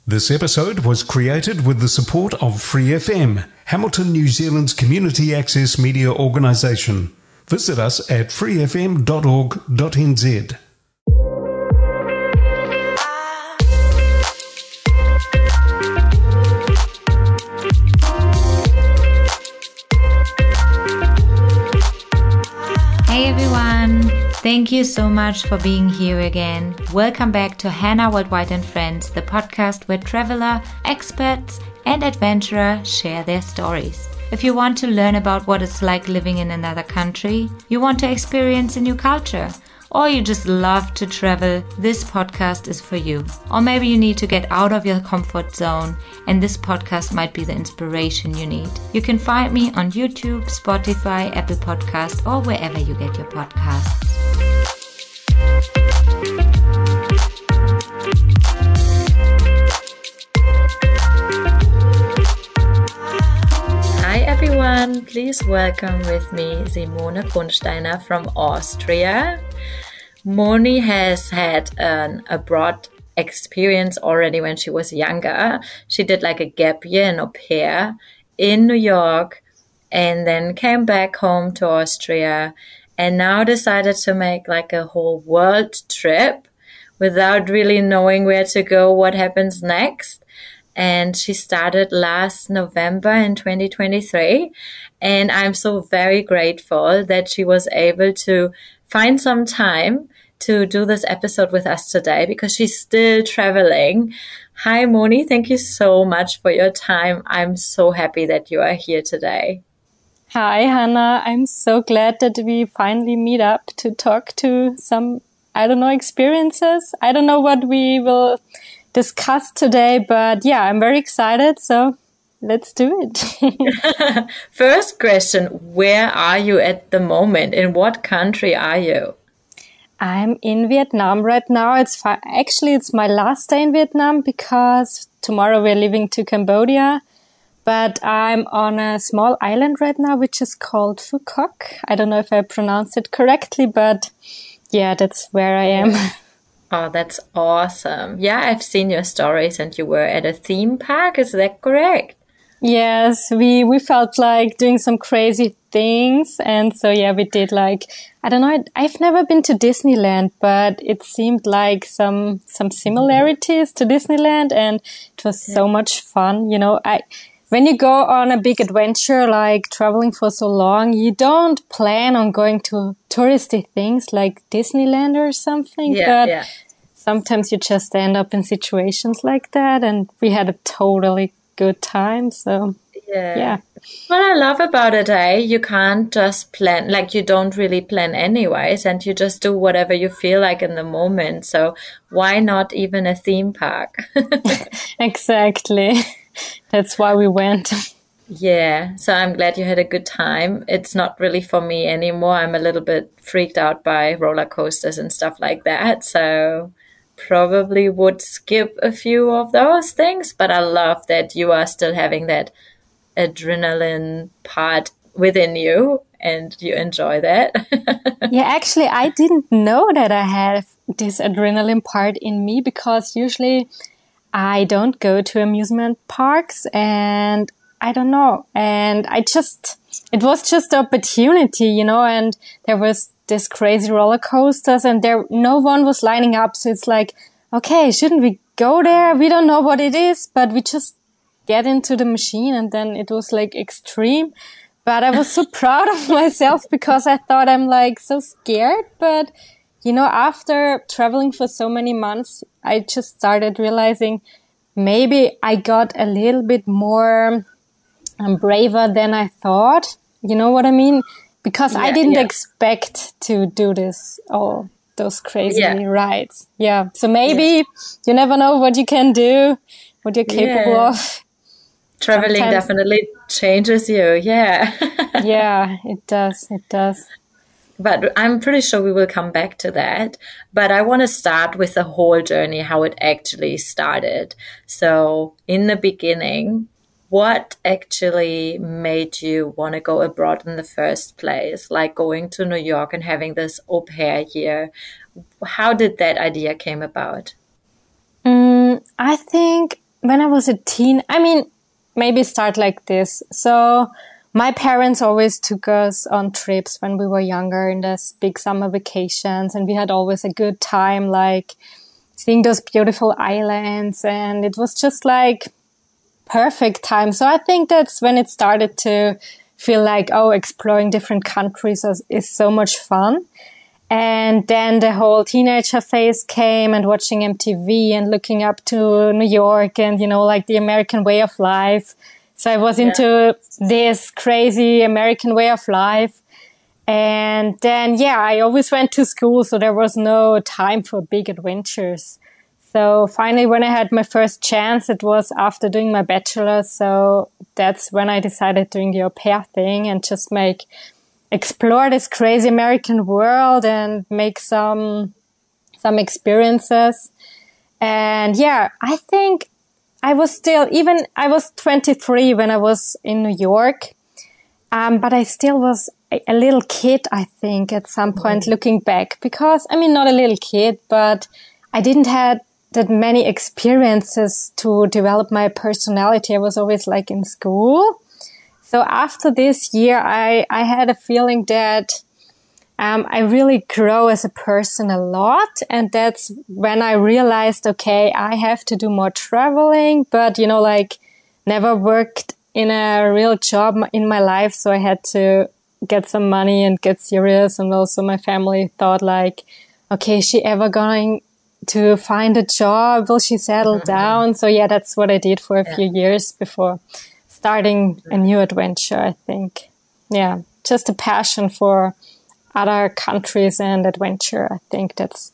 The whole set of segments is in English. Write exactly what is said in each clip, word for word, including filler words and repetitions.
This episode was created with the support of Free F M, Hamilton, New Zealand's community access media organisation. Visit us at free f m dot org dot n z. Hey everyone! Thank you so much for being here again. Welcome back to Hannah Worldwide and Friends, the podcast where traveler, experts, and adventurer share their stories. If you want to learn about what it's like living in another country, you want to experience a new culture, or you just love to travel, this podcast is for you. Or maybe you need to get out of your comfort zone, and this podcast might be the inspiration you need. You can find me on YouTube, Spotify, Apple Podcasts, or wherever you get your podcasts. Hi everyone, please welcome with me Simone Brunsteiner from Austria. Moni has had an abroad experience already when she was younger. She did like a gap year, an au pair in New York, and then came back home to Austria and now decided to make like a whole world trip without really knowing where to go, what happens next. And she started last November in twenty twenty-three. And I'm so very grateful that she was able to find some time to do this episode with us today because she's still traveling. Hi, Moni. Thank you so much for your time. I'm so happy that you are here today. Hi, Hannah. I'm so glad that we finally meet up to talk to some, I don't know, experiences. I don't know what we will discuss today, but yeah, I'm very excited. So let's do it. First question, where are you at the moment? In what country are you? I'm in Vietnam right now. It's fi- actually, it's my last day in Vietnam because tomorrow we're leaving to Cambodia. But I'm on a small island right now, which is called Phu Quoc. I don't know if I pronounced it correctly, but yeah, that's where I am. Oh, that's awesome. Yeah, I've seen your stories and you were at a theme park. Is that correct? Yes, we, we felt like doing some crazy things. And so, yeah, we did like, I don't know, I've never been to Disneyland, but it seemed like some, some similarities to Disneyland and it was yeah. so much fun. You know, I, when you go on a big adventure, like traveling for so long, you don't plan on going to touristy things like Disneyland or something, yeah, but yeah. sometimes you just end up in situations like that. And we had a totally good time. So, yeah. yeah. What I love about it, eh? You can't just plan, like you don't really plan anyways, and you just do whatever you feel like in the moment. So why not even a theme park? Exactly. That's why we went. Yeah. So I'm glad you had a good time. It's not really for me anymore. I'm a little bit freaked out by roller coasters and stuff like that. So probably would skip a few of those things, but I love that you are still having that adrenaline part within you and you enjoy that. Yeah, actually, I didn't know that I have this adrenaline part in me because usually I don't go to amusement parks and I don't know. And I just, it was just the opportunity, you know, and there was this crazy roller coasters and there, no one was lining up. So it's like, okay, shouldn't we go there? We don't know what it is, but we just get into the machine and then it was like extreme. But I was so proud of myself because I thought I'm like so scared. But, you know, after traveling for so many months, I just started realizing maybe I got a little bit more um, braver than I thought. You know what I mean? Because yeah, I didn't yeah. expect to do this, all those crazy yeah. rides. Yeah. So maybe yeah. you never know what you can do, what you're capable yeah. of. Traveling Sometimes, definitely changes you. Yeah. Yeah, it does. It does. But I'm pretty sure we will come back to that. But I want to start with the whole journey, how it actually started. So in the beginning, what actually made you want to go abroad in the first place? Like going to New York and having this au pair year. How did that idea came about? Mm, I think when I was a teen, I mean, maybe start like this. So my parents always took us on trips when we were younger in those big summer vacations, and we had always a good time, like seeing those beautiful islands, and it was just like perfect time. So I think that's when it started to feel like, oh, exploring different countries is, is so much fun. And then the whole teenager phase came, and watching M T V and looking up to New York and, you know, like the American way of life. So I was into yeah. this crazy American way of life. And then, yeah, I always went to school, so there was no time for big adventures. So finally, when I had my first chance, it was after doing my bachelor's. So that's when I decided doing the au pair thing and just make, explore this crazy American world and make some, some experiences. And yeah, I think I was still, even I was twenty-three when I was in New York. Um, but I still was a, a little kid, I think, at some point mm-hmm. looking back, because I mean, not a little kid, but I didn't have that many experiences to develop my personality. I was always like in school. So after this year, I, I had a feeling that um, I really grow as a person a lot. And that's when I realized, okay, I have to do more traveling, but, you know, like never worked in a real job in my life. So I had to get some money and get serious. And also my family thought like, okay, is she ever going to find a job? Will she settle mm-hmm. down? So yeah, that's what I did for a yeah. few years before starting a new adventure, I think. Yeah, just a passion for other countries and adventure. I think that's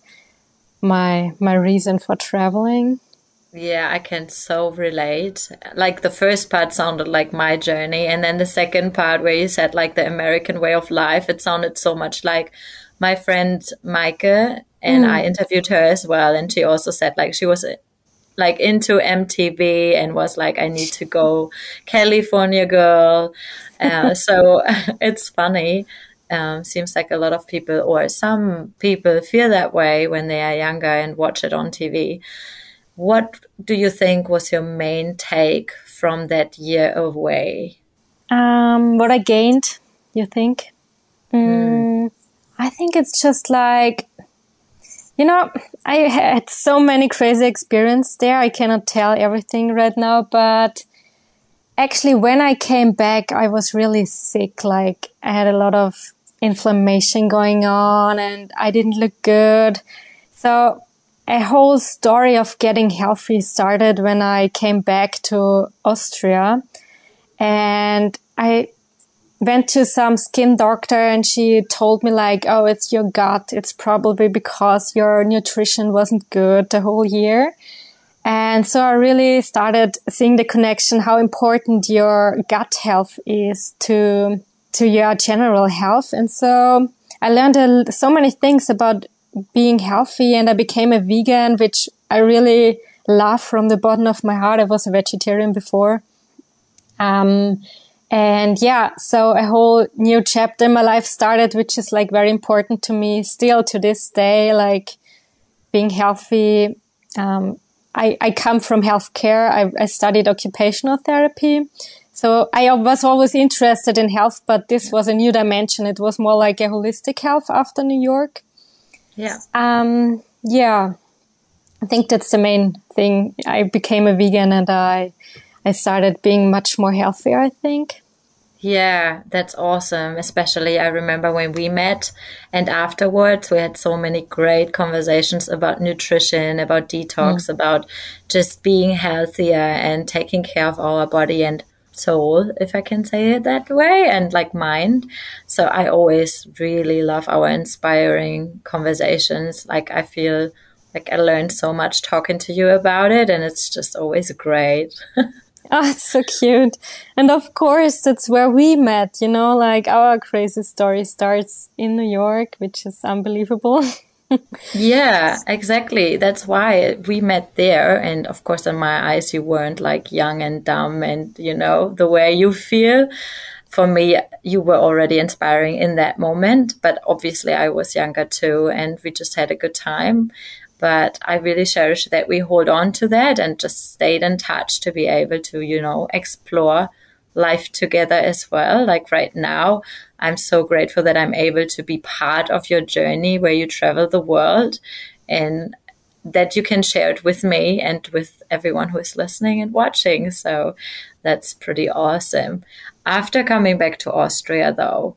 my my reason for traveling. Yeah, I can so relate. Like the first part sounded like my journey, and then the second part where you said like the American way of life, it sounded so much like my friend Maike, and mm. I interviewed her as well, and she also said like she was like into M T V and was like, I need to go California girl. Uh, so it's funny. Um, seems like a lot of people, or some people, feel that way when they are younger and watch it on T V. What do you think was your main take from that year away? Um, what I gained, you think? Mm, mm. I think it's just like, you know, I had so many crazy experiences there. I cannot tell everything right now, but actually when I came back, I was really sick. Like I had a lot of inflammation going on and I didn't look good. So a whole story of getting healthy started when I came back to Austria, and I went to some skin doctor and she told me like, oh, it's your gut. It's probably because your nutrition wasn't good the whole year. And so I really started seeing the connection, how important your gut health is to, to your general health. And so I learned a, so many things about being healthy, and I became a vegan, which I really love from the bottom of my heart. I was a vegetarian before. Um, and yeah, so a whole new chapter in my life started, which is like very important to me still to this day, like being healthy. Um, I, I come from healthcare. I, I studied occupational therapy. So I was always interested in health, but this was a new dimension. It was more like a holistic health after New York. Yeah. Um, yeah, I think that's the main thing. I became a vegan and I, I started being much more healthier, I think. Yeah, that's awesome. Especially I remember when we met and afterwards we had so many great conversations about nutrition, about detox, mm. about just being healthier and taking care of our body and soul, if I can say it that way, and like mind. So I always really love our inspiring conversations. Like I feel like I learned so much talking to you about it, and it's just always great. Oh, it's so cute. And of course, that's where we met, you know, like our crazy story starts in New York, which is unbelievable. Yeah, exactly. That's why we met there. And of course, in my eyes, you weren't like young and dumb and, you know, the way you feel. For me, you were already inspiring in that moment. But obviously, I was younger too. And we just had a good time. But I really cherish that we hold on to that and just stayed in touch to be able to, you know, explore life together as well. Like right now, I'm so grateful that I'm able to be part of your journey where you travel the world, and that you can share it with me and with everyone who is listening and watching. So that's pretty awesome. After coming back to Austria, though,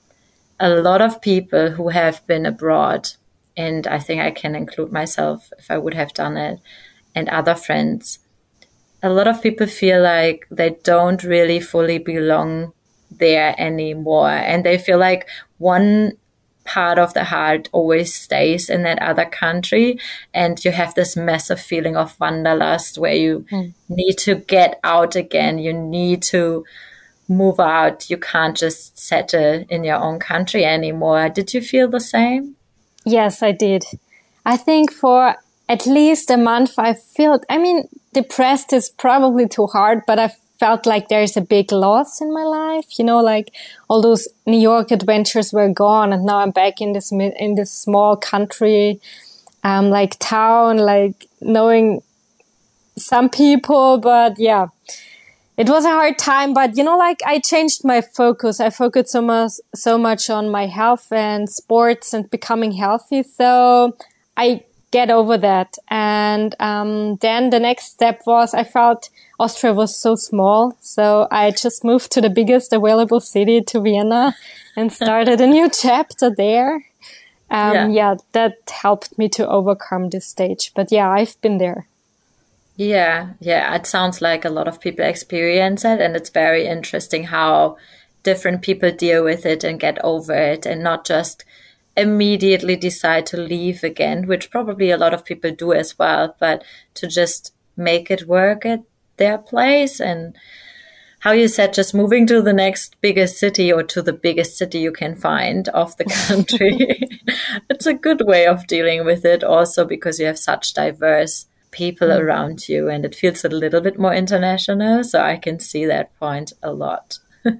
a lot of people who have been abroad, and I think I can include myself if I would have done it, and other friends, a lot of people feel like they don't really fully belong there anymore. And they feel like one part of the heart always stays in that other country. And you have this massive feeling of wanderlust where you mm. need to get out again. You need to move out. You can't just settle in your own country anymore. Did you feel the same? Yes, I did. I think for at least a month I felt, I mean, depressed is probably too hard, but I felt like there's a big loss in my life. You know, like all those New York adventures were gone, and now I'm back in this in this small country, um, like town, like knowing some people. But yeah, it was a hard time. But you know, like I changed my focus. I focused so much, so much on my health and sports and becoming healthy. So I get over that. And um, then the next step was I felt Austria was so small. So I just moved to the biggest available city, to Vienna, and started a new chapter there. Um, yeah. yeah, that helped me to overcome this stage. But yeah, I've been there. Yeah, yeah, it sounds like a lot of people experience it. And it's very interesting how different people deal with it and get over it, and not just immediately decide to leave again, which probably a lot of people do as well, but to just make it work at their place. And how you said, just moving to the next biggest city, or to the biggest city you can find of the country. It's a good way of dealing with it also, because you have such diverse people mm. around you, and it feels a little bit more international. So I can see that point a lot.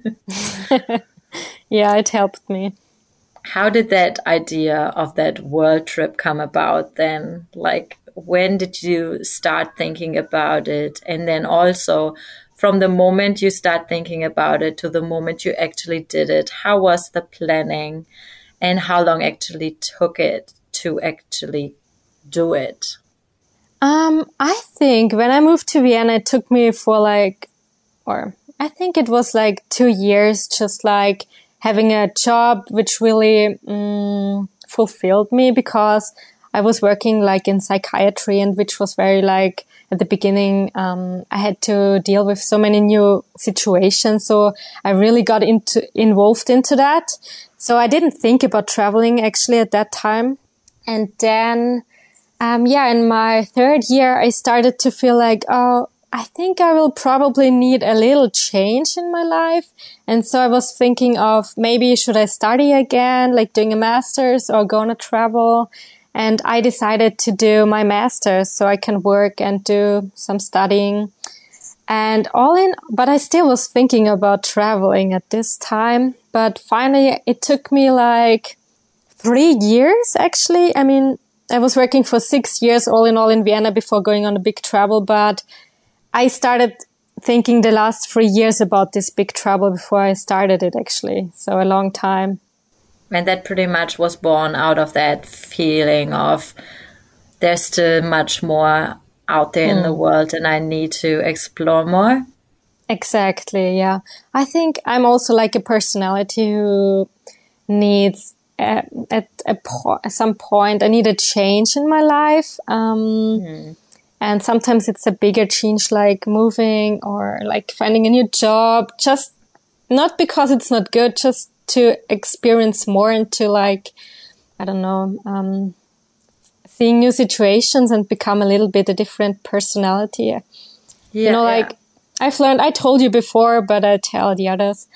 Yeah, it helped me. How did that idea of that world trip come about then? Like, when did you start thinking about it? And then also, from the moment you start thinking about it to the moment you actually did it, how was the planning, and how long actually took it to actually do it? Um, I think when I moved to Vienna, it took me for like, or I think it was like two years, just like having a job which really um, fulfilled me, because I was working like in psychiatry, and which was very like at the beginning, um, I had to deal with so many new situations. So I really got into involved into that. So I didn't think about traveling actually at that time. And then, um, yeah, in my third year, I started to feel like, oh, I think I will probably need a little change in my life. And so I was thinking of maybe should I study again, like doing a master's, or go on a travel. And I decided to do my master's so I can work and do some studying. And all in, but I still was thinking about traveling at this time. But finally, it took me like three years, actually. I mean, I was working for six years all in all in Vienna before going on a big travel, but I started thinking the last three years about this big travel before I started it, actually. So a long time. And that pretty much was born out of that feeling of there's still much more out there mm. in the world, and I need to explore more. Exactly, yeah. I think I'm also like a personality who needs, uh, at a po- at some point, I need a change in my life. Um mm. And sometimes it's a bigger change, like moving or like finding a new job, just not because it's not good, just to experience more and to like, I don't know, um, seeing new situations and become a little bit a different personality. Yeah, you know, like yeah. I've learned, I told you before, but I tell the others,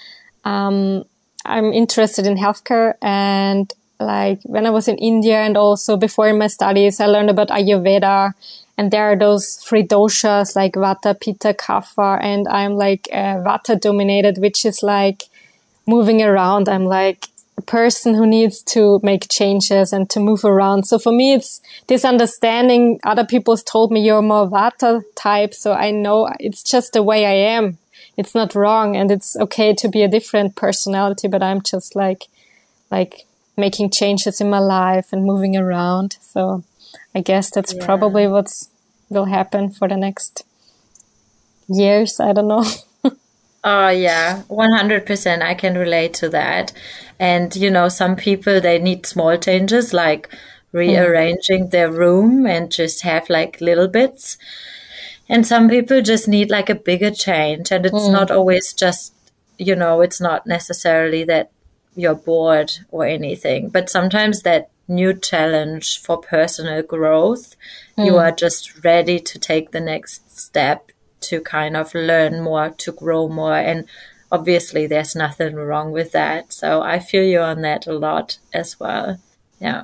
um, I'm interested in healthcare, and like when I was in India and also before in my studies, I learned about Ayurveda. And there are those three doshas like Vata, Pitta, Kapha, and I'm like uh, Vata dominated, which is like moving around. I'm like a person who needs to make changes and to move around. So for me, it's this understanding. Other people's told me you're more Vata type. So I know it's just the way I am. It's not wrong. And it's okay to be a different personality, but I'm just like, like making changes in my life and moving around. So I guess that's yeah. probably what's will happen for the next years. I don't know. Oh, yeah, one hundred percent. I can relate to that. And, you know, some people, they need small changes, like rearranging mm. their room and just have like little bits. And some people just need like a bigger change. And it's mm. not always just, you know, it's not necessarily that you're bored or anything, but sometimes that new challenge for personal growth, mm. you are just ready to take the next step to kind of learn more, to grow more. And obviously there's nothing wrong with that. So I feel you on that a lot as well. Yeah.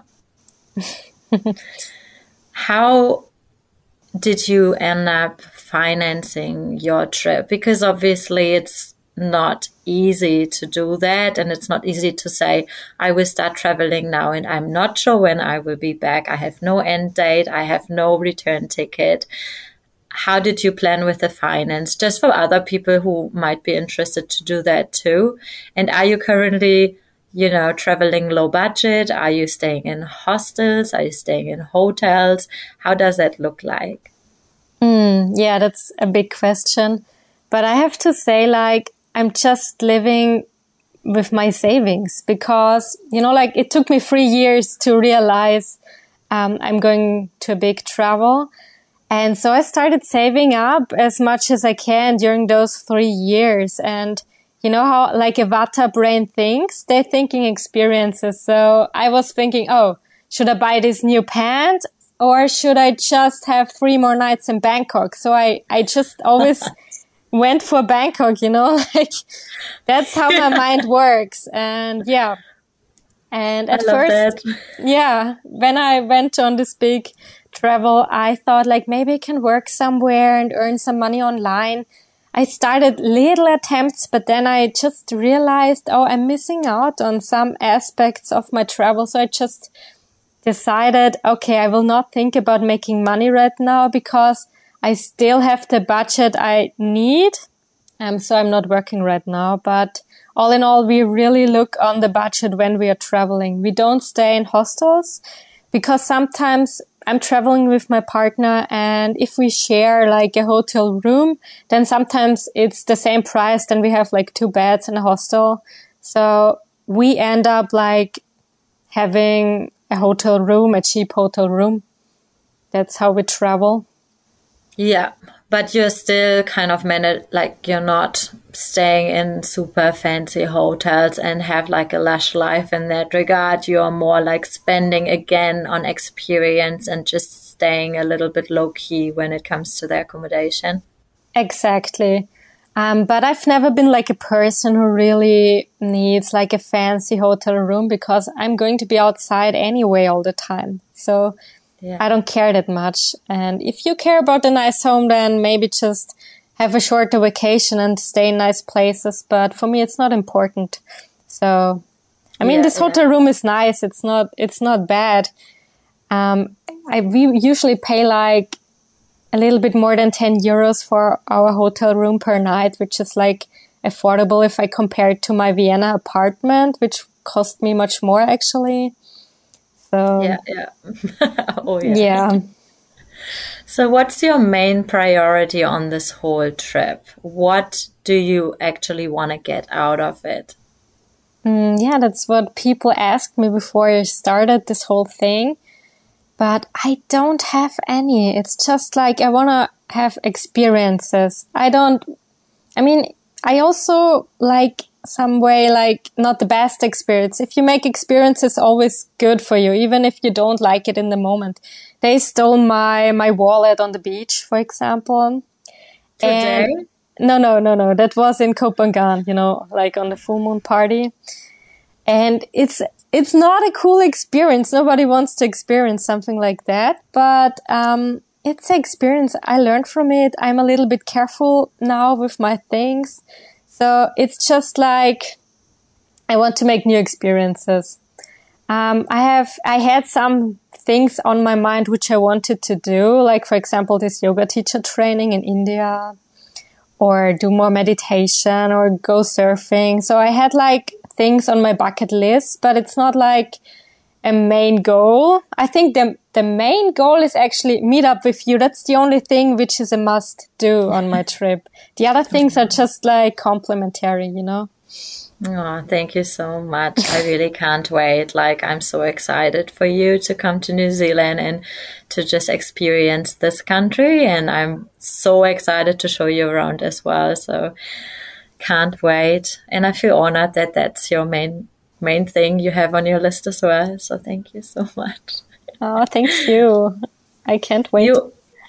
How did you end up financing your trip? Because obviously it's not easy to do that. And it's not easy to say, I will start traveling now and I'm not sure when I will be back. I have no end date. I have no return ticket. How did you plan with the finance, just for other people who might be interested to do that too? And are you currently, you know, traveling low budget? Are you staying in hostels? Are you staying in hotels? How does that look like? Mm, yeah, that's a big question. But I have to say, like, I'm just living with my savings because, you know, like it took me three years to realize um, I'm going to a big travel. And so I started saving up as much as I can during those three years. And you know how like a Vata brain thinks? They're thinking experiences. So I was thinking, oh, should I buy this new pant or should I just have three more nights in Bangkok? So I, I just always went for Bangkok, you know, like that's how my mind works. And yeah. And at first, that. yeah, when I went on this big travel, I thought like maybe I can work somewhere and earn some money online. I started little attempts, but then I just realized, oh, I'm missing out on some aspects of my travel. So I just decided, okay, I will not think about making money right now because I still have the budget I need. Um, so I'm not working right now, but all in all, we really look on the budget when we are traveling. We don't stay in hostels because sometimes I'm traveling with my partner and if we share like a hotel room, then sometimes it's the same price. Then we have like two beds in a hostel. So we end up like having a hotel room, a cheap hotel room. That's how we travel. Yeah. But you're still kind of managed, like you're not staying in super fancy hotels and have like a lush life in that regard. You're more like spending again on experience and just staying a little bit low key when it comes to the accommodation. Exactly. Um, but I've never been like a person who really needs like a fancy hotel room because I'm going to be outside anyway all the time. So yeah. I don't care that much. And if you care about a nice home, then maybe just have a shorter vacation and stay in nice places. But for me, it's not important. So, I mean, yeah, this hotel yeah. room is nice. It's not, it's not bad. Um, I, we usually pay like a little bit more than ten euros for our hotel room per night, which is like affordable if I compare it to my Vienna apartment, which cost me much more actually. So, yeah, yeah. oh, yeah. Yeah. So what's your main priority on this whole trip? What do you actually want to get out of it? Mm, yeah, that's what people asked me before I started this whole thing. But I don't have any. It's just like I want to have experiences. I don't, I mean, I also like some way, like not the best experience. If you make experiences always good for you, even if you don't like it in the moment. They stole my, my wallet on the beach, for example. Today? And no, no, no, no. That was in Kopangan, you know, like on the full moon party. And it's, it's not a cool experience. Nobody wants to experience something like that, but, um, it's an experience. I learned from it. I'm a little bit careful now with my things. So it's just like, I want to make new experiences. Um, I have, I had some things on my mind which I wanted to do, like, for example, this yoga teacher training in India, or do more meditation, or go surfing. So I had like things on my bucket list, but it's not like a main goal. I think the the main goal is actually meet up with you. That's the only thing which is a must do on my trip. The other things are just like complementary, you know? Oh, thank you so much. I really can't wait. Like, I'm so excited for you to come to New Zealand and to just experience this country. And I'm so excited to show you around as well. So can't wait. And I feel honored that that's your main, main thing you have on your list as well. So thank you so much. Oh, thank you. I can't wait. You,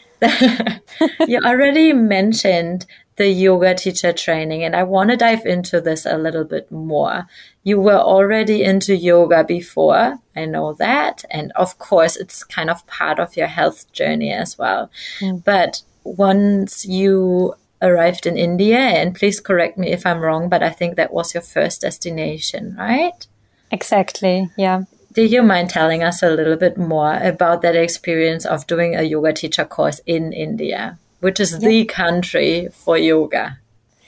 you already mentioned the yoga teacher training, and I want to dive into this a little bit more. You were already into yoga before, I know that, and of course it's kind of part of your health journey as well. Mm. But once you arrived in India, and please correct me if I'm wrong, but I think that was your first destination, right? Exactly, yeah. Do you mind telling us a little bit more about that experience of doing a yoga teacher course in India, which is yeah. the country for yoga?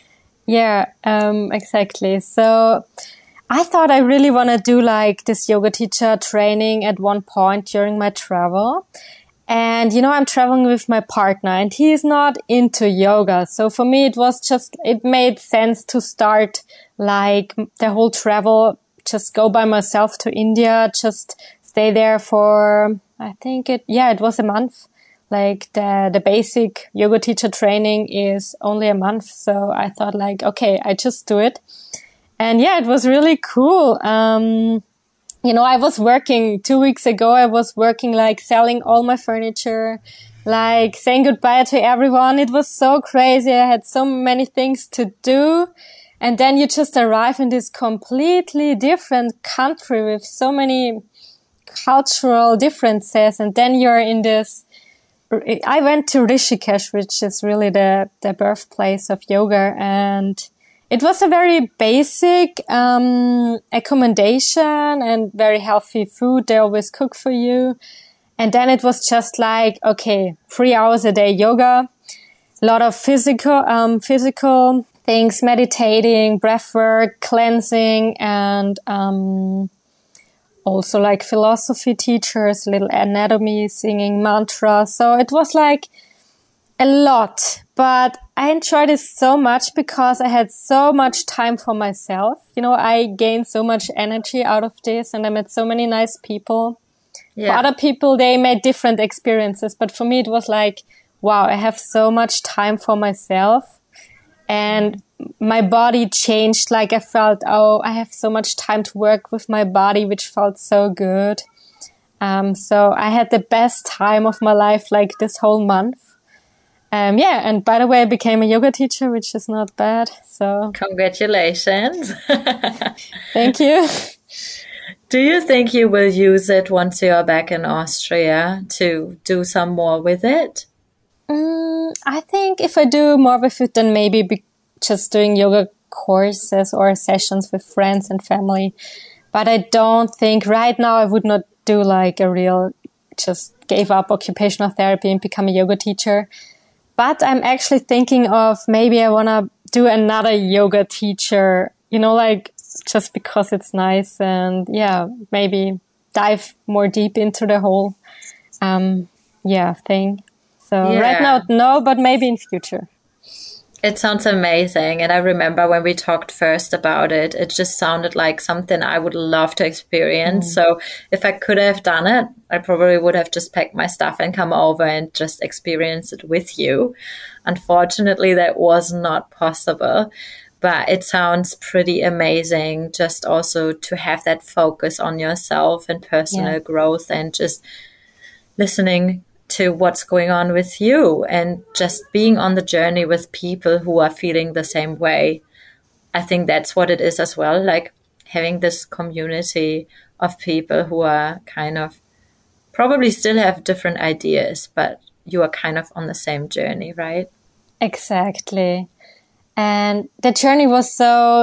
Yeah, um, exactly. So I thought I really want to do like this yoga teacher training at one point during my travel. And, you know, I'm traveling with my partner and he is not into yoga. So for me, it was just, it made sense to start like the whole travel, just go by myself to India, just stay there for, I think it, yeah, it was a month. Like the, the basic yoga teacher training is only a month. So I thought like, okay, I just do it. And yeah, it was really cool. Um, you know, I was working two weeks ago. I was working like selling all my furniture, like saying goodbye to everyone. It was so crazy. I had so many things to do. And then you just arrive in this completely different country with so many cultural differences. And then you're in this, I went to Rishikesh, which is really the, the birthplace of yoga. And it was a very basic, um, accommodation and very healthy food. They always cook for you. And then it was just like, okay, three hours a day yoga, a lot of physical, um, physical things, meditating, breath work, cleansing, and, um, also like philosophy teachers, little anatomy, singing mantras. So it was like a lot, but I enjoyed it so much because I had so much time for myself. You know, I gained so much energy out of this and I met so many nice people. Yeah. For other people, they made different experiences, but for me, it was like, wow, I have so much time for myself. And my body changed, like I felt, oh, I have so much time to work with my body, which felt so good. Um, so I had the best time of my life, like this whole month. Um, yeah. And by the way, I became a yoga teacher, which is not bad. So congratulations. Thank you. Do you think you will use it once you are back in Austria to do some more with it? Mm, I think if I do more with it, then maybe be just doing yoga courses or sessions with friends and family. But I don't think right now I would not do like a real, just gave up occupational therapy and become a yoga teacher. But I'm actually thinking of maybe I want to do another yoga teacher, you know, like just because it's nice and yeah, maybe dive more deep into the whole, um, yeah, thing. So yeah. Right now, no, but maybe in future. It sounds amazing. And I remember when we talked first about it, it just sounded like something I would love to experience. Mm. So if I could have done it, I probably would have just packed my stuff and come over and just experience it with you. Unfortunately, that was not possible. But it sounds pretty amazing just also to have that focus on yourself and personal yeah. growth and just listening to what's going on with you and just being on the journey with people who are feeling the same way. I think that's what it is as well, like having this community of people who are kind of probably still have different ideas, but you are kind of on the same journey, right? Exactly. And the journey was so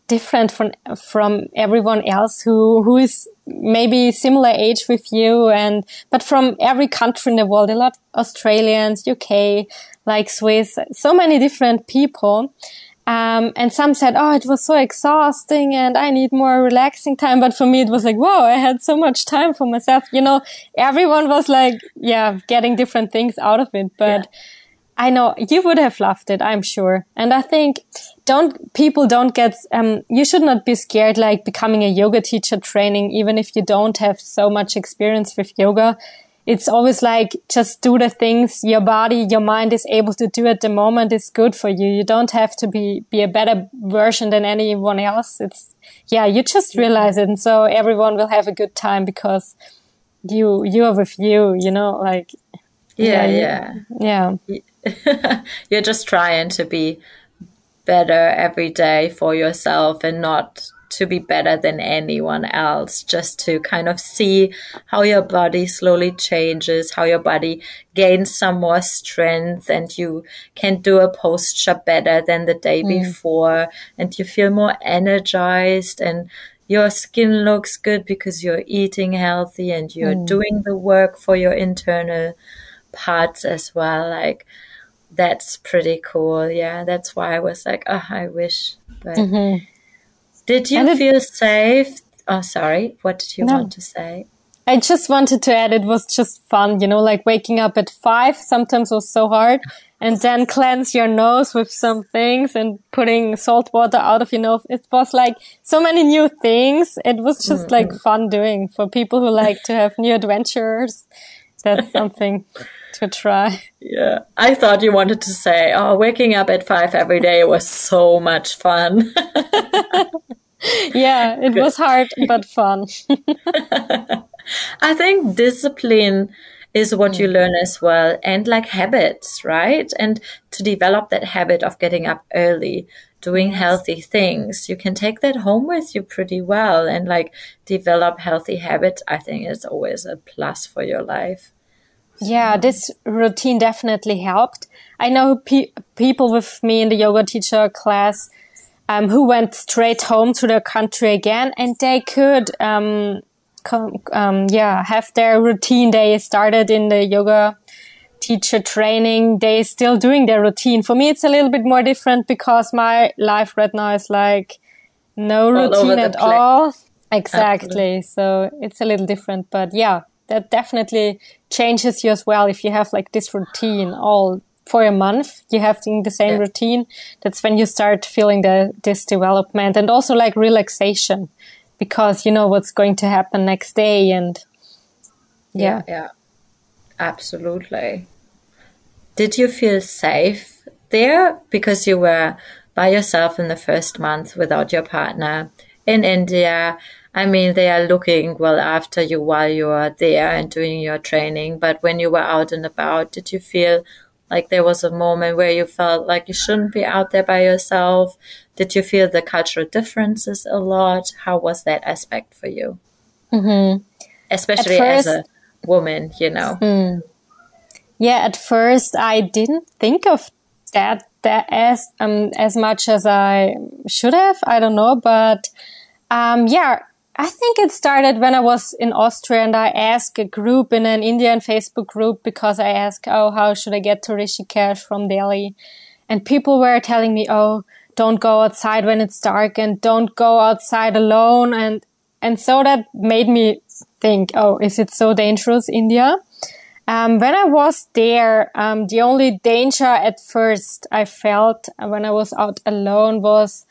different from from everyone else who who is maybe similar age with you, and but from every country in the world, a lot of Australians, U K, like Swiss, so many different people. Um, and some said, oh, it was so exhausting and I need more relaxing time. But for me, it was like, whoa, I had so much time for myself. You know, everyone was like, yeah, getting different things out of it. But yeah. I know you would have loved it, I'm sure. And I think don't, people don't get, um, you should not be scared like becoming a yoga teacher training, even if you don't have so much experience with yoga. It's always like, just do the things your body, your mind is able to do at the moment is good for you. You don't have to be, be a better version than anyone else. It's, yeah, you just realize it. And so everyone will have a good time because you, you are with you, you know, like. Yeah, yeah. Yeah. yeah. You're just trying to be better every day for yourself and not to be better than anyone else, just to kind of see how your body slowly changes, how your body gains some more strength and you can do a posture better than the day mm. before and you feel more energized and your skin looks good because you're eating healthy and you're mm. doing the work for your internal parts as well. Like that's pretty cool. Yeah, that's why I was like, oh, I wish. But mm-hmm. Did you it, feel safe? Oh, sorry. What did you no. want to say? I just wanted to add it was just fun, you know, like waking up at five sometimes was so hard and then cleanse your nose with some things and putting salt water out of your nose. It was like so many new things. It was just mm-hmm. like fun doing for people who like to have new adventures. That's something to try. Yeah. I thought you wanted to say, oh, waking up at five every day was so much fun. Yeah, it was hard, but fun. I think discipline is what you learn as well. And like habits, right? And to develop that habit of getting up early, doing healthy things, you can take that home with you pretty well and like develop healthy habits. I think is always a plus for your life. Yeah, this routine definitely helped. I know pe- people with me in the yoga teacher class um, who went straight home to their country again and they could, um, com- um, yeah, have their routine. They started in the yoga teacher training. They still doing their routine. For me, it's a little bit more different because my life right now is like no all routine at place. all. Exactly. Absolutely. So it's a little different, but yeah, that definitely changes you as well. If you have like this routine all for a month, you have the same yeah. routine. That's when you start feeling the, this development and also like relaxation because you know what's going to happen next day. And yeah. Yeah, yeah. Absolutely. Did you feel safe there because you were by yourself in the first month without your partner in India? I mean, they are looking well after you while you are there and doing your training. But when you were out and about, did you feel like there was a moment where you felt like you shouldn't be out there by yourself? Did you feel the cultural differences a lot? How was that aspect for you? Mm-hmm. Especially first, as a woman, you know. Mm. Yeah, at first I didn't think of that, that as um as much as I should have. I don't know, but um yeah. I think it started when I was in Austria and I asked a group in an Indian Facebook group because I asked, oh, how should I get to Rishikesh from Delhi? And people were telling me, oh, don't go outside when it's dark and don't go outside alone. And, and so that made me think, oh, is it so dangerous, India? Um, when I was there, um, the only danger at first I felt when I was out alone was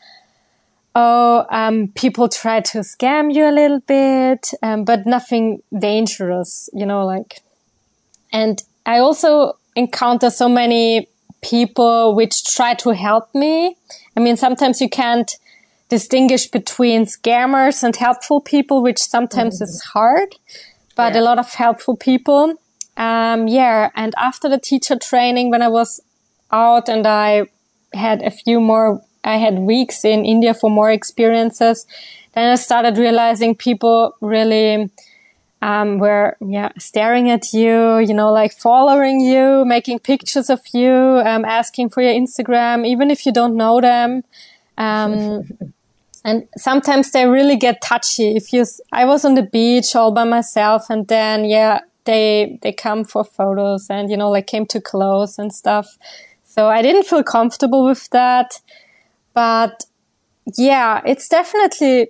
Oh, um, people try to scam you a little bit, um, but nothing dangerous, you know, like, and I also encounter so many people which try to help me. I mean, sometimes you can't distinguish between scammers and helpful people, which sometimes mm-hmm. is hard, but yeah. a lot of helpful people. Um, yeah. And after the teacher training, when I was out and I had a few more I had weeks in India for more experiences. Then I started realizing people really um, were yeah staring at you, you know, like following you, making pictures of you, um, asking for your Instagram, even if you don't know them. Um, And sometimes they really get touchy. If you, I was on the beach all by myself, and then, yeah, they, they come for photos and, you know, like came too close and stuff. So I didn't feel comfortable with that. But yeah, it's definitely,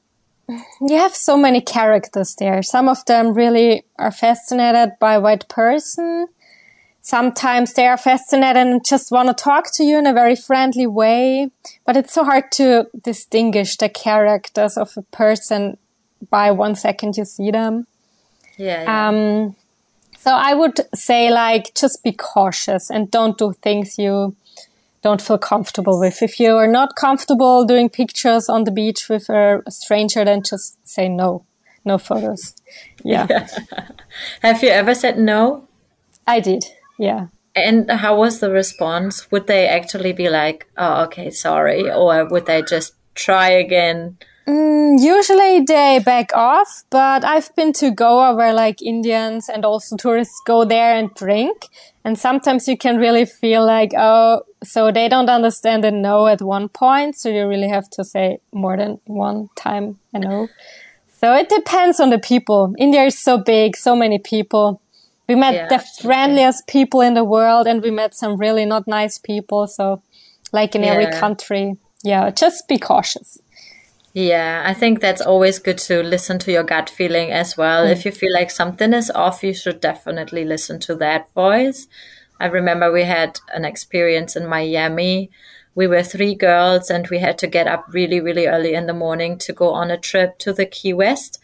you have so many characters there. Some of them really are fascinated by a white person. Sometimes they are fascinated and just want to talk to you in a very friendly way. But it's so hard to distinguish the characters of a person by one second you see them. Yeah. yeah. Um, so I would say, like, just be cautious and don't do things you don't feel comfortable with. If you are not comfortable doing pictures on the beach with a stranger, then just say no. No photos. Yeah. yeah. Have you ever said no? I did. Yeah. And how was the response? Would they actually be like, oh, okay, sorry? Or would they just try again? Mm, usually they back off, but I've been to Goa where like Indians and also tourists go there and drink. And sometimes you can really feel like, oh, so they don't understand a no at one point. So you really have to say more than one time a no. So it depends on the people. India is so big, so many people. We met yeah, the friendliest okay. people in the world, and we met some really not nice people. So like in yeah. every country, yeah, just be cautious. Yeah, I think that's always good to listen to your gut feeling as well. Mm. If you feel like something is off, you should definitely listen to that voice. I remember we had an experience in Miami. We were three girls and we had to get up really, really early in the morning to go on a trip to the Key West.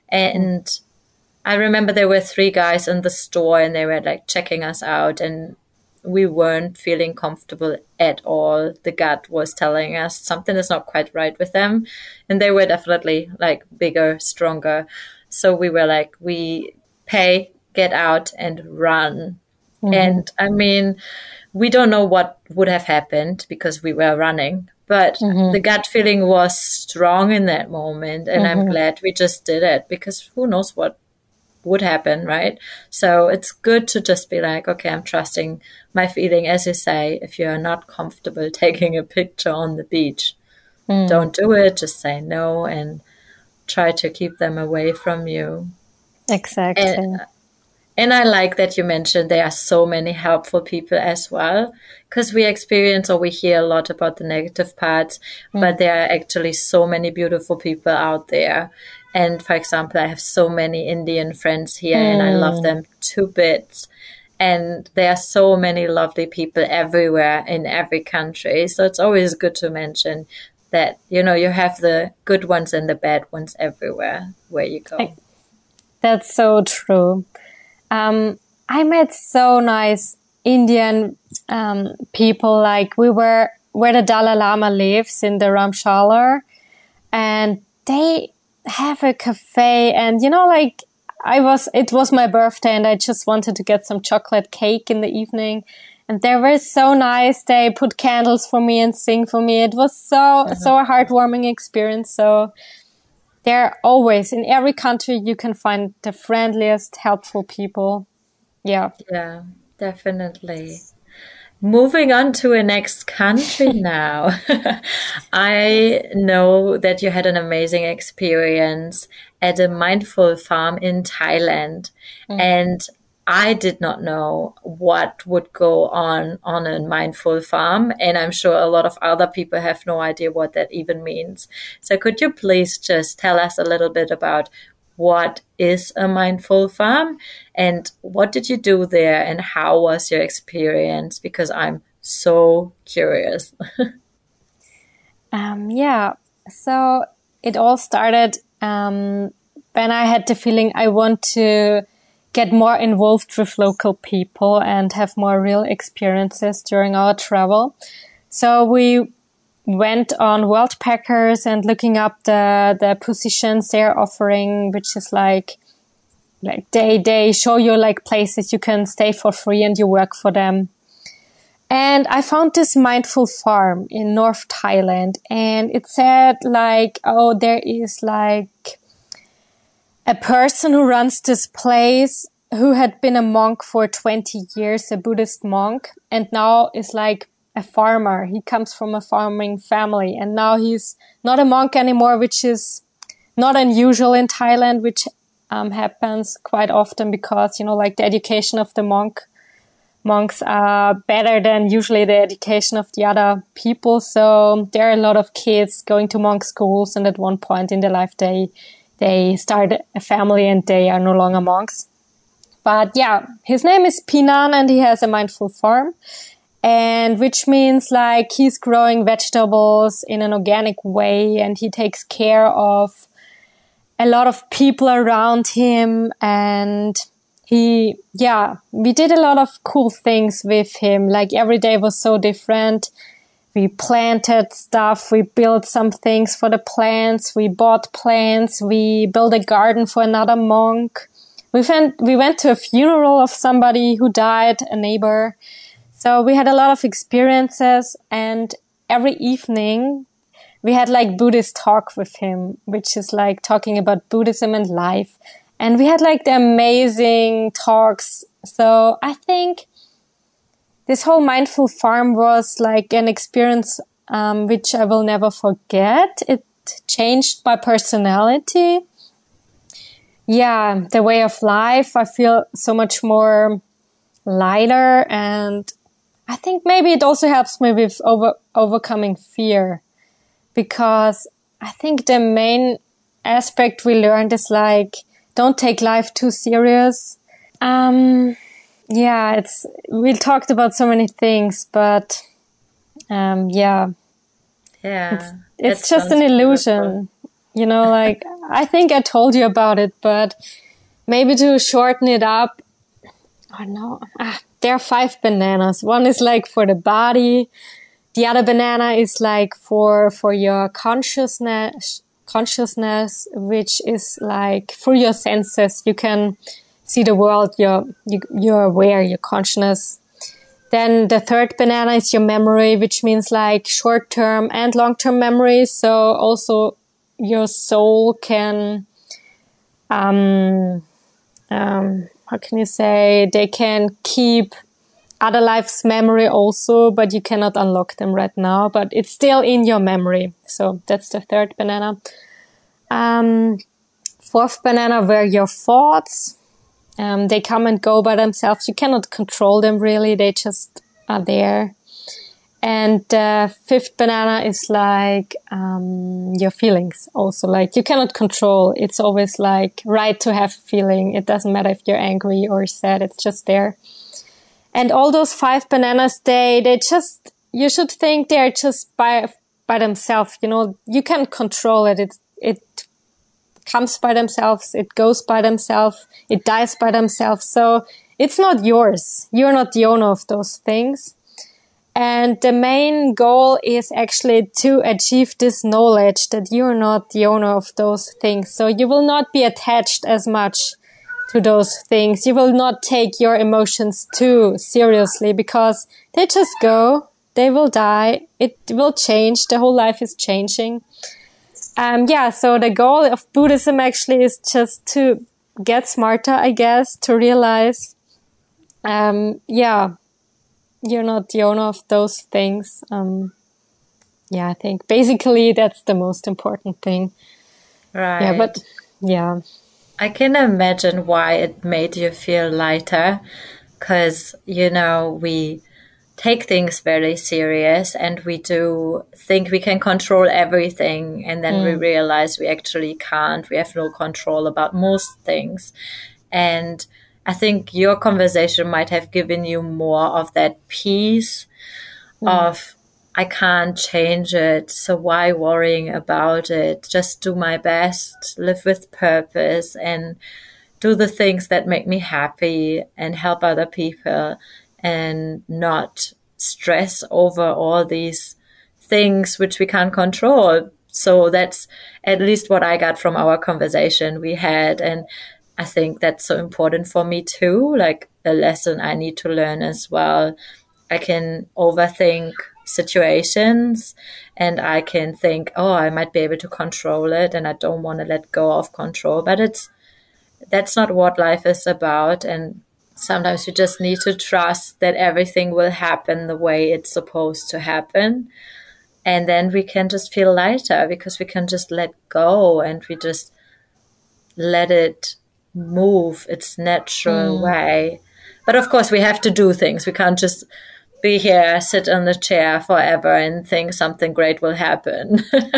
And mm. I remember there were three guys in the store and they were like checking us out, and we weren't feeling comfortable at all. The gut was telling us something is not quite right with them. And they were definitely like bigger, stronger. So we were like, we pay, get out and run. Mm-hmm. And I mean, we don't know what would have happened because we were running, but mm-hmm. the gut feeling was strong in that moment. And mm-hmm. I'm glad we just did it, because who knows what would happen, right? So it's good to just be like, okay, I'm trusting my feeling. As you say, if you're not comfortable taking a picture on the beach, mm. don't do it. Just say no and try to keep them away from you. Exactly. And, and I like that you mentioned there are so many helpful people as well, because we experience or we hear a lot about the negative parts, mm. but there are actually so many beautiful people out there. And for example, I have so many Indian friends here mm. and I love them to bits. And there are so many lovely people everywhere in every country. So it's always good to mention that, you know, you have the good ones and the bad ones everywhere where you go. That's so true. Um, I met so nice Indian um, people. Like we were where the Dalai Lama lives in the Ramshala, and they have a cafe, and you know, like I was, it was my birthday and I just wanted to get some chocolate cake in the evening, and they were so nice. They put candles for me and sing for me. It was so, uh-huh. so a heartwarming experience. So they're always in every country you can find the friendliest, helpful people. Yeah. Yeah, definitely. Moving on to a next country now. I know that you had an amazing experience at a mindful farm in Thailand. Mm. And I did not know what would go on on a mindful farm. And I'm sure a lot of other people have no idea what that even means. So could you please just tell us a little bit about what is a mindful farm and what did you do there and how was your experience? Because I'm so curious. um, yeah, so it all started um, when I had the feeling I want to get more involved with local people and have more real experiences during our travel. So we went on Worldpackers and looking up the, the positions they're offering, which is like, like they, they show you like places you can stay for free and you work for them. And I found this mindful farm in North Thailand, and it said like, oh, there is like a person who runs this place who had been a monk for twenty years, a Buddhist monk, and now is like a farmer. He comes from a farming family, and now he's not a monk anymore, which is not unusual in Thailand, which um, happens quite often because, you know, like the education of the monk monks are better than usually the education of the other people. So there are a lot of kids going to monk schools, and at one point in their life, they they start a family and they are no longer monks. But yeah, his name is Pinan, and he has a mindful farm, and which means like he's growing vegetables in an organic way, and he takes care of a lot of people around him. And he, yeah, we did a lot of cool things with him. Like every day was so different. We planted stuff. We built some things for the plants. We bought plants. We built a garden for another monk. We went, we went to a funeral of somebody who died, a neighbor. So we had a lot of experiences, and every evening we had like Buddhist talk with him, which is like talking about Buddhism and life. And we had like the amazing talks. So I think this whole mindful farm was like an experience um, which I will never forget. It changed my personality. Yeah, the way of life. I feel so much more lighter, and I think maybe it also helps me with over overcoming fear, because I think the main aspect we learned is like, don't take life too serious. Um, yeah, it's, we talked about so many things, but, um, yeah. Yeah. It's, it's just an illusion, beautiful. You know, like, I think I told you about it, but maybe to shorten it up, oh no, ah, there are five bananas. One is like for the body. The other banana is like for, for your consciousness, consciousness, which is like for your senses. You can see the world, you're, you, you're aware, your consciousness. Then the third banana is your memory, which means like short-term and long-term memories. So also your soul can, um, um, how can you say, they can keep other lives' memory also, but you cannot unlock them right now, but it's still in your memory. So that's the third banana. Um, fourth banana were your thoughts. Um, they come and go by themselves. You cannot control them really. They just are there. And the uh, fifth banana is like, um, your feelings also. Like you cannot control. It's always like right to have a feeling. It doesn't matter if you're angry or sad. It's just there. And all those five bananas, they, they just, you should think they're just by, by themselves. You know, you can control it. It, it comes by themselves. It goes by themselves. It dies by themselves. So it's not yours. You're not the owner of those things. And the main goal is actually to achieve this knowledge that you're not the owner of those things. So you will not be attached as much to those things. You will not take your emotions too seriously, because they just go, they will die, it will change, the whole life is changing. Um, yeah, so the goal of Buddhism actually is just to get smarter, I guess, to realize, um, yeah, you're not the owner of those things. Um, yeah, I think basically that's the most important thing. Right. Yeah, but yeah. I can imagine why it made you feel lighter, because, you know, we take things very serious and we do think we can control everything, and then mm. we realize we actually can't. We have no control about most things. And I think your conversation might have given you more of that peace mm. of, I can't change it, so why worrying about it? Just do my best, live with purpose, and do the things that make me happy and help other people, and not stress over all these things which we can't control. So that's at least what I got from our conversation we had. And I think that's so important for me too, like a lesson I need to learn as well. I can overthink situations, and I can think, oh, I might be able to control it, and I don't want to let go of control. But it's that's not what life is about. And sometimes we just need to trust that everything will happen the way it's supposed to happen. And then we can just feel lighter because we can just let go and we just let it move its natural mm. way. But of course, we have to do things. We can't just be here, sit on the chair forever and think something great will happen.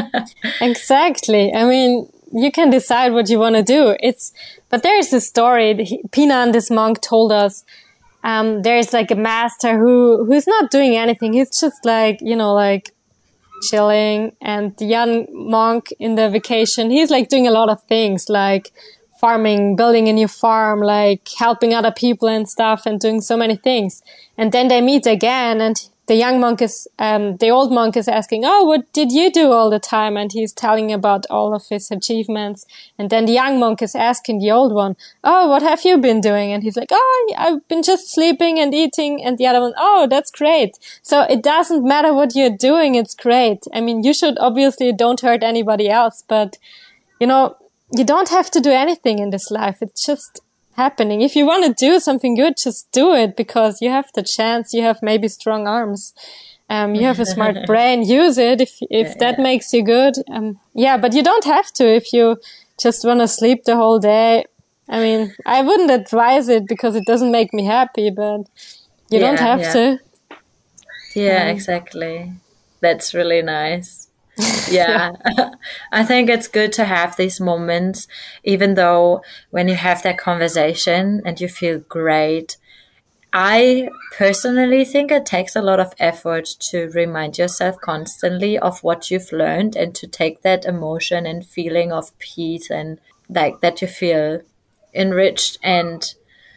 Exactly. I mean, you can decide what you want to do. It's, but there's a story. Pinan, this monk, told us. Um, there's like a master who who's not doing anything. He's just like, you know, like chilling. And the young monk in the vacation, he's like doing a lot of things, like farming, building a new farm, like helping other people and stuff, and doing so many things. And then they meet again, and the young monk is, um, the old monk is asking, oh, what did you do all the time? And he's telling about all of his achievements. And then the young monk is asking the old one, oh, what have you been doing? And he's like, oh, I've been just sleeping and eating. And the other one, oh, that's great. So it doesn't matter what you're doing. It's great. I mean, you should obviously don't hurt anybody else, but you know, you don't have to do anything in this life. It's just happening. If you want to do something good, just do it, because you have the chance. You have maybe strong arms. Um, you have a smart brain. Use it if if yeah, that yeah. makes you good. Um, yeah, but you don't have to if you just want to sleep the whole day. I mean, I wouldn't advise it because it doesn't make me happy, but you yeah, don't have yeah. to. Yeah, um, exactly. That's really nice. Yeah, I think it's good to have these moments, even though when you have that conversation and you feel great. I personally think it takes a lot of effort to remind yourself constantly of what you've learned and to take that emotion and feeling of peace and like that you feel enriched and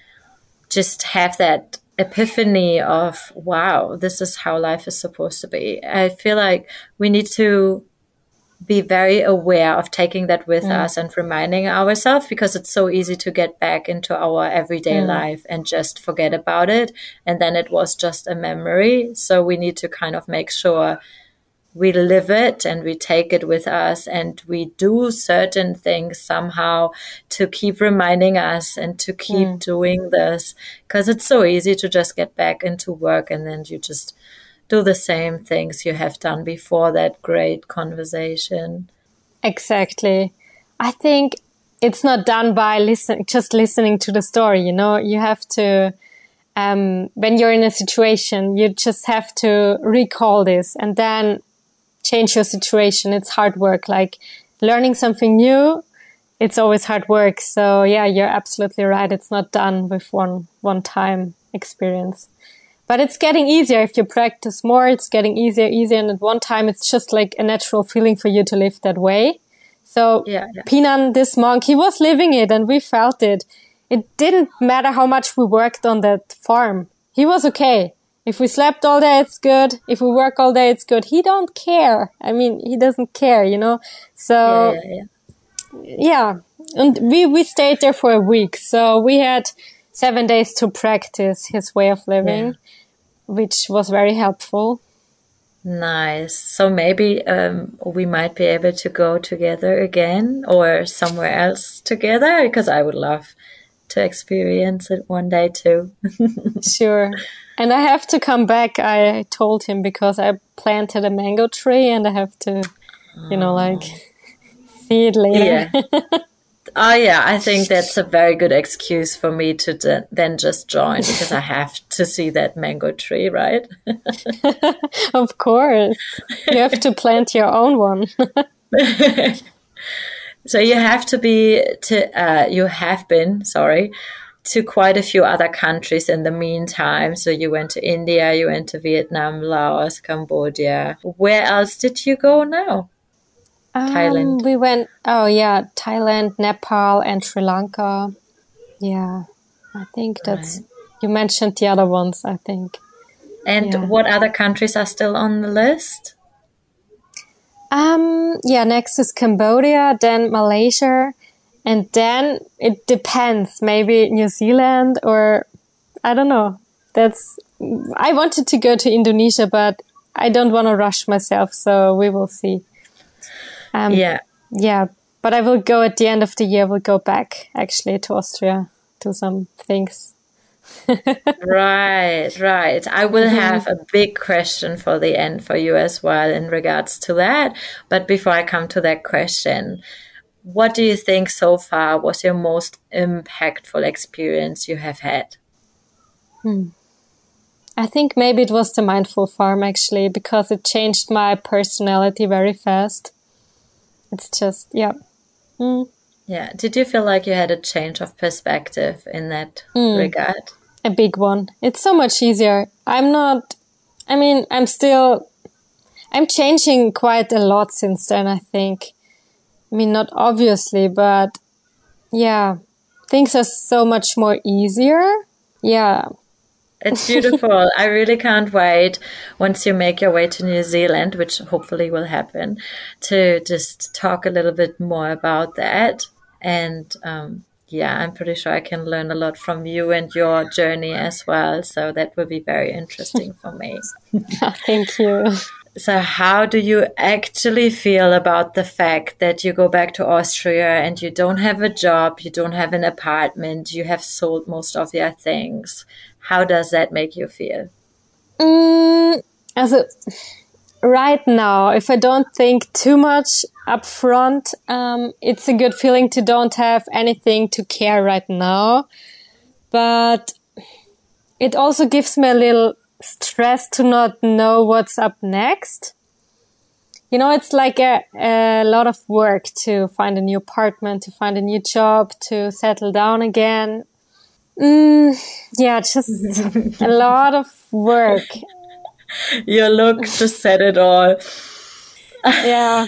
just have that epiphany of, wow, this is how life is supposed to be. I feel like we need to be very aware of taking that with mm. us and reminding ourselves, because it's so easy to get back into our everyday mm. life and just forget about it. And then it was just a memory. So we need to kind of make sure we live it and we take it with us and we do certain things somehow to keep reminding us and to keep mm. doing this, because it's so easy to just get back into work and then you just do the same things you have done before that great conversation. Exactly. I think it's not done by listen, just listening to the story, you know, you have to, um, when you're in a situation, you just have to recall this and then change your situation. It's hard work, like learning something new. It's always hard work. So yeah, you're absolutely right. It's not done with one, one time experience, but it's getting easier. If you practice more, it's getting easier, easier. And at one time, it's just like a natural feeling for you to live that way. So yeah, yeah. Pinan, this monk, he was living it and we felt it. It didn't matter how much we worked on that farm. He was okay. If we slept all day, it's good. If we work all day, it's good. He don't care. I mean, he doesn't care, you know? So, yeah. yeah, yeah. yeah. And we, we stayed there for a week. So we had seven days to practice his way of living, yeah. which was very helpful. Nice. So maybe um, we might be able to go together again or somewhere else together, because I would love to experience it one day too. Sure. And I have to come back, I told him, because I planted a mango tree and I have to, you know, like, see it later. Yeah. Oh, yeah. I think that's a very good excuse for me to d- then just join, because I have to see that mango tree, right? Of course. You have to plant your own one. So you have to be, to, uh, you have been, sorry, to quite a few other countries in the meantime. So you went to India, you went to Vietnam, Laos, Cambodia. Where else did you go now? Um, Thailand. We went, oh yeah, Thailand, Nepal, and Sri Lanka. Yeah, I think that's, right. You mentioned the other ones, I think. And yeah. What other countries are still on the list? Um, yeah, next is Cambodia, then Malaysia. And then it depends, maybe New Zealand or I don't know. That's, I wanted to go to Indonesia, but I don't want to rush myself. So we will see. Um, yeah. Yeah. But I will go at the end of the year. We'll go back actually to Austria, do some things. Right, right. I will have a big question for the end for you as well in regards to that. But before I come to that question, what do you think so far was your most impactful experience you have had? Hmm. I think maybe it was the Mindful Farm, actually, because it changed my personality very fast. It's just, yeah. Mm. Yeah. Did you feel like you had a change of perspective in that Mm. regard? A big one. It's so much easier. I'm not, I mean, I'm still, I'm changing quite a lot since then, I think. I mean, not obviously, but yeah, things are so much more easier. Yeah. It's beautiful. I really can't wait once you make your way to New Zealand, which hopefully will happen, to just talk a little bit more about that. And um, yeah, I'm pretty sure I can learn a lot from you and your journey as well. So that will be very interesting for me. Thank you. So how do you actually feel about the fact that you go back to Austria and you don't have a job, you don't have an apartment, you have sold most of your things? How does that make you feel? Mm, also, right now, if I don't think too much up front, um, it's a good feeling to don't have anything to care right now. But it also gives me a little stress to not know what's up next. You know, it's like a, a lot of work to find a new apartment, to find a new job, to settle down again. Mm, yeah, just a lot of work. Your look just said it all. Yeah.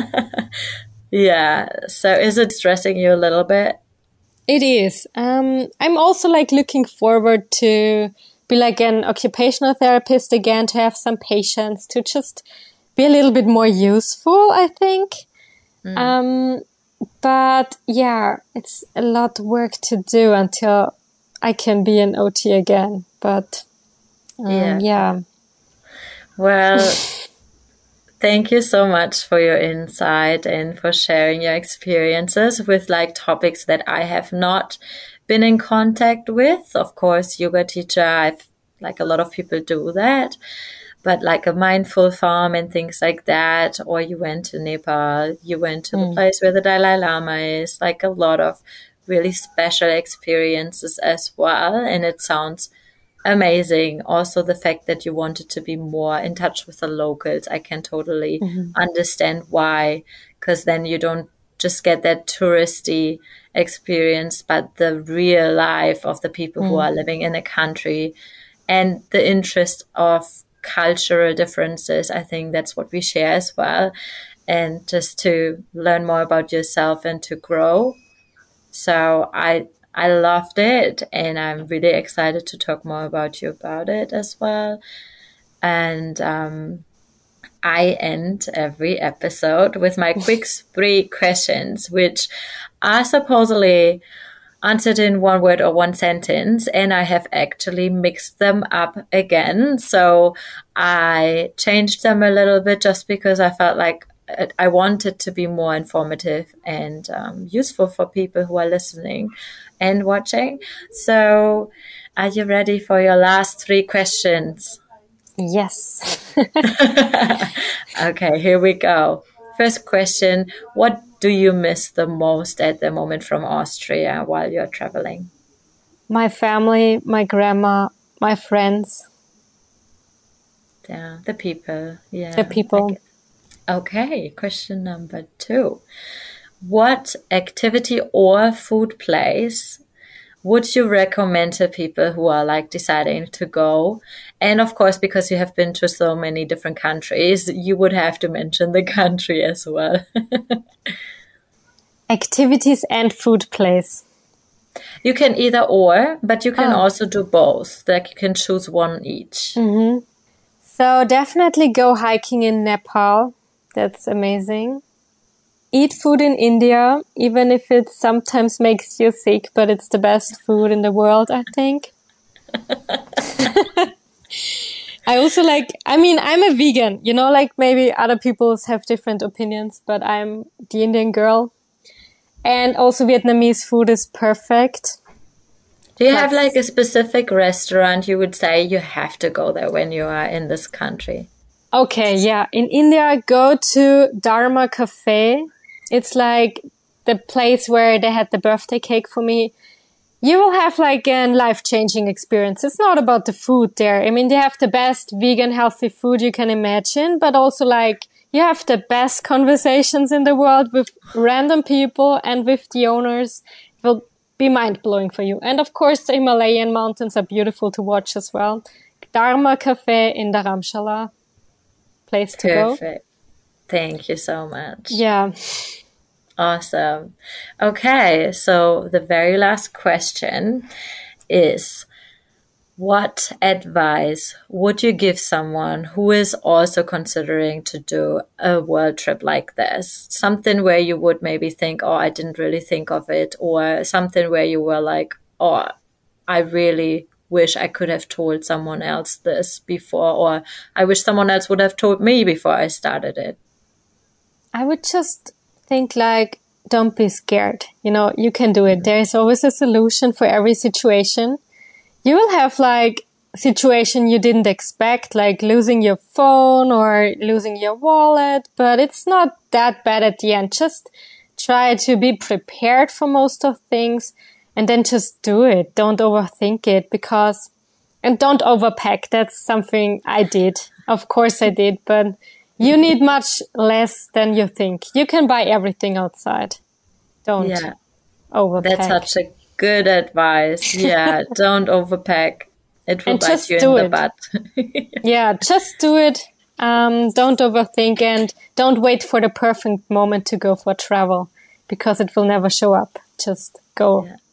Yeah. So is it stressing you a little bit? It is. Um, I'm also like looking forward to be like an occupational therapist again, to have some patients, to just be a little bit more useful, I think. Mm. Um, but yeah, it's a lot of work to do until I can be an O T again. But um, yeah. yeah. Well, thank you so much for your insight and for sharing your experiences with like topics that I have not been in contact with. Of course, yoga teacher, I've like a lot of people do that, but like a mindful farm and things like that, or you went to Nepal, you went to mm. the place where the Dalai Lama is, like a lot of really special experiences as well. And it sounds amazing. Also, the fact that you wanted to be more in touch with the locals, I can totally mm-hmm. understand why, because then you don't just get that touristy experience, but the real life of the people mm. who are living in a country and the interest of cultural differences. I think that's what we share as well. And just to learn more about yourself and to grow. So I I loved it, and I'm really excited to talk more about you about it as well. And um, I end every episode with my quick three questions, which are supposedly answered in one word or one sentence, and I have actually mixed them up again. So I changed them a little bit just because I felt like I wanted to be more informative and um, useful for people who are listening and watching. So are you ready for your last three questions? Yes. Okay, here we go. First question, what do you miss the most at the moment from Austria while you're traveling? My family, my grandma, my friends. Yeah, the people. Yeah. The people. Okay, question number two. What activity or food place would you recommend to people who are like deciding to go? And of course, because you have been to so many different countries, you would have to mention the country as well. Activities and food place. You can either or, but you can oh. also do both. Like you can choose one each. Mm-hmm. So definitely go hiking in Nepal. That's amazing. Eat food in India, even if it sometimes makes you sick, but it's the best food in the world, I think. I also like, I mean, I'm a vegan, you know, like maybe other people have different opinions, but I'm the Indian girl. And also Vietnamese food is perfect. Do you have like a specific restaurant you would say you have to go there when you are in this country? Okay, yeah. In India, I go to Dharma Cafe. It's like the place where they had the birthday cake for me. You will have like a life-changing experience. It's not about the food there. I mean, they have the best vegan healthy food you can imagine, but also like you have the best conversations in the world with random people and with the owners. It will be mind-blowing for you. And of course, the Himalayan mountains are beautiful to watch as well. Dharma Cafe in Dharamshala. Place to go. Perfect. Thank you so much. Yeah. Awesome. Okay, so the very last question is, what advice would you give someone who is also considering to do a world trip like this? Something where you would maybe think, oh, I didn't really think of it, or something where you were like, oh, I really wish I could have told someone else this before, or I wish someone else would have told me before I started it. I would just think like, don't be scared. You know, you can do it. There is always a solution for every situation. You will have like a situation you didn't expect, like losing your phone or losing your wallet, but it's not that bad at the end. Just try to be prepared for most of things and then just do it. Don't overthink it because, and don't overpack. That's something I did. Of course I did, but you need much less than you think. You can buy everything outside. Don't yeah. overpack. That's such a good advice. Yeah, don't overpack. It will and bite just you do in the it. butt. Yeah, just do it. Um, don't overthink and don't wait for the perfect moment to go for travel because it will never show up. Just go. Yeah.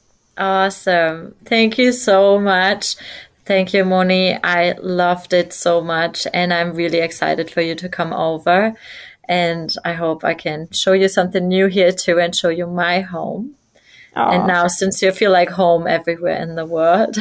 Awesome. Thank you so much. Thank you, Moni. I loved it so much, and I'm really excited for you to come over. And I hope I can show you something new here too and show you my home. Aww. And now, since you feel like home everywhere in the world.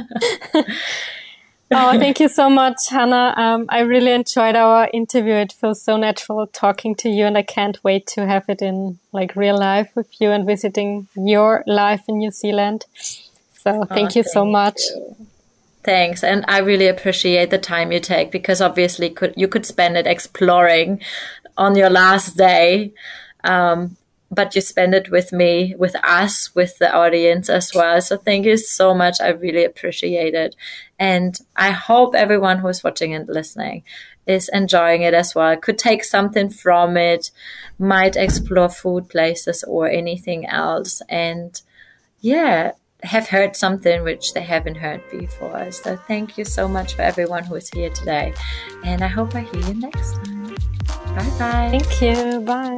Oh, thank you so much, Hannah. Um, I really enjoyed our interview. It feels so natural talking to you, and I can't wait to have it in like real life with you and visiting your life in New Zealand. So thank oh, you so thank much. You. Thanks. And I really appreciate the time you take because obviously could, you could spend it exploring on your last day. Um, but you spend it with me, with us, with the audience as well. So thank you so much. I really appreciate it. And I hope everyone who's watching and listening is enjoying it as well. Could take something from it, might explore food places or anything else. And yeah, have heard something which they haven't heard before. So thank you so much for everyone who is here today. And I hope I hear you next time. Bye-bye. Thank you. Bye.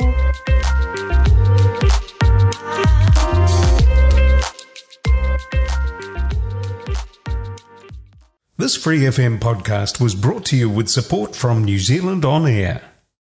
This Free F M podcast was brought to you with support from New Zealand On Air.